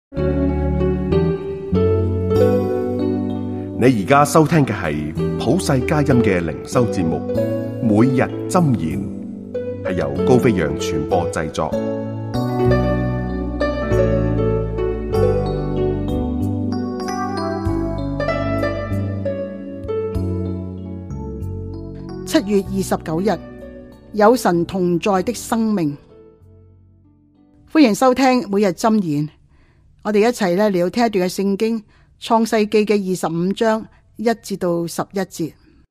你而家收聽嘅係普世佳音嘅靈修節目，每日箴言，係由高飛揚傳播製作。 7月29日，有神同在的生命。歡迎收聽每日箴言。我哋一齊嚟到聽一段嘅聖經，創世記嘅25章1至到11節。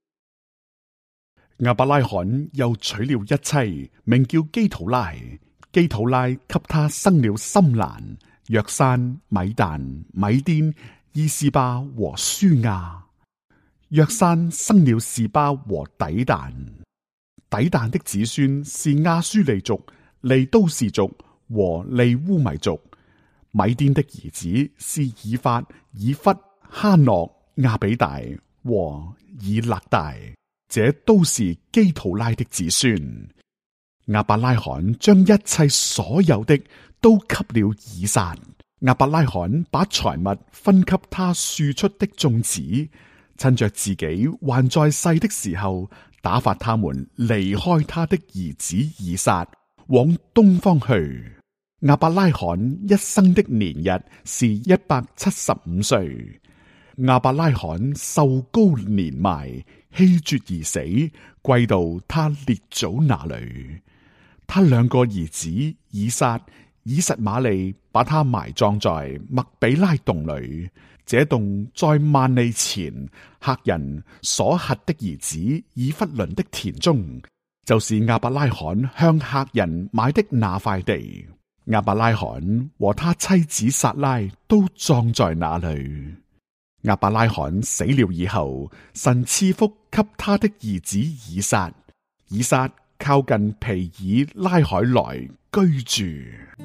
亞伯拉罕又娶了一妻，名叫基土拉。基土拉給他生了深蘭、約山、米旦、米甸、伊斯巴和書亞。約山生了示巴和底但。底但的子孫是亞書利族、利都士族和利烏米族。米甸的兒子是以法、以弗、哈諾、亞比大和以勒大，這都是基土拉的子孫。亞伯拉罕將一切所有的都給了以撒。亞伯拉罕把財物分給他庶出的眾子，趁着自己還在世的時候，打發他們離開他的兒子以撒，往東方去。亞伯拉罕一生的年日是175歲。亞伯拉罕壽高年邁，氣絕而死，歸到他列祖那裏。他兩個兒子以撒、以實瑪利把他埋葬在麥比拉洞裏。這洞在萬利前赫人所轄的兒子以弗倫的田中，就是亞伯拉罕向赫人買的那塊地。亞伯拉罕和他妻子撒拉都葬在那裏。亞伯拉罕死了以後，神賜福給他的兒子以撒。以撒靠近皮爾拉海來居住。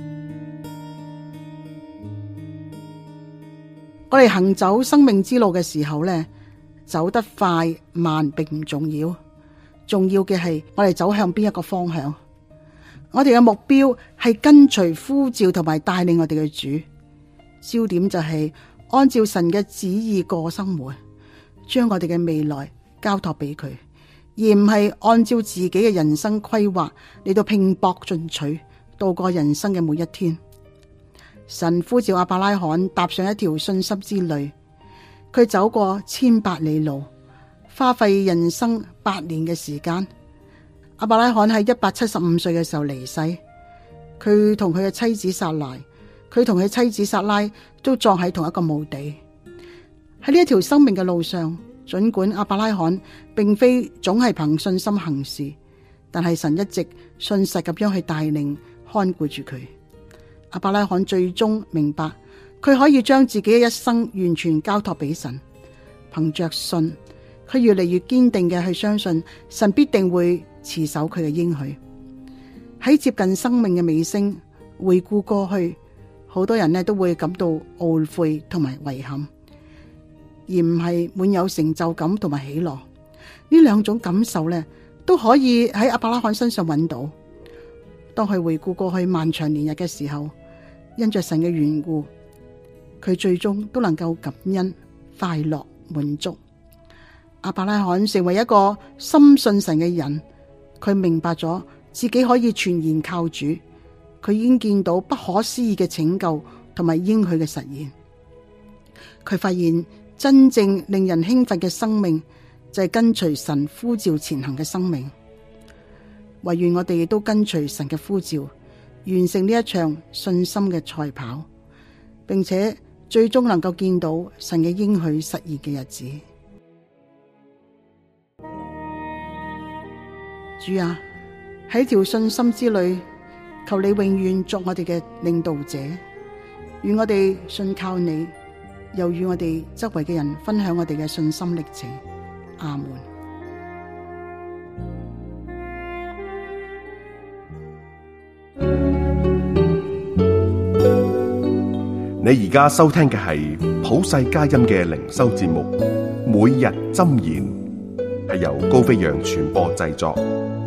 我哋行走生命之路嘅時候呢，走得快慢並唔重要，重要嘅係我哋走向邊一個方向。我哋嘅目標係跟隨呼召同埋帶領我哋嘅主，焦點就係按照神嘅旨意過生活，將我哋嘅未來交託俾佢，而唔係按照自己嘅人生規劃嚟到拼搏進取，度過人生嘅每一天。神呼召亞伯拉罕踏上一條信心之旅，佢走過1,800里路，花費人生8年嘅時間。亞伯拉罕喺175歲嘅時候離世，佢同佢嘅妻子撒拉都葬喺同一個墓地。喺呢一條生命嘅路上，盡管亞伯拉罕並非總係憑信心行事，但係神一直信實咁樣去帶領看顧住佢。亞伯拉罕最終明白，佢可以將自己嘅一生完全交託俾神，憑着信，佢越嚟越堅定嘅去相信神必定會持守佢嘅應許。喺接近生命嘅尾聲，回顧過去，好多人都會感到懊悔同埋遺憾，而唔係滿有成就感同埋喜樂。呢兩種感受都可以喺亞伯拉罕身上揾到。當佢回顧過去漫長年日嘅時候，因着神嘅緣故，佢最終都能夠感恩、快樂、滿足。亞伯拉罕成為一個深信神嘅人，佢明白咗自己可以全然靠主，佢已經見到不可思議嘅拯救同埋應許嘅實現。佢發現真正令人興奮嘅生命就係跟隨神呼召前行嘅生命。唯願我哋亦都跟隨神嘅呼召，完成呢一場信心嘅賽跑，並且最終能夠見到神嘅應許實現嘅日子。主啊，喺條信心之旅，求你永遠作我哋嘅領導者，願我哋信靠你，又與我哋周圍嘅人分享我哋嘅信心歷程。阿門。 你而家收聽嘅係普世佳音嘅靈修節目《每日箴言》，係由高飛揚傳播製作。